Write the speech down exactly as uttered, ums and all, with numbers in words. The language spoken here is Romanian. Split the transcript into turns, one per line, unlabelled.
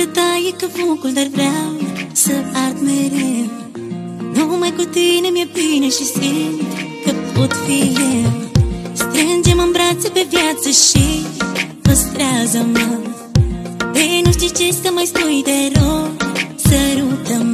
ta e ca focul, dar vreau să ard mereu. Numai cu tine mi-e bine și simt că pot fi eu. Strângem în brațe pe viață și păstrează-mă. De nu știi ce să mai spui, te rog, sărută-mă.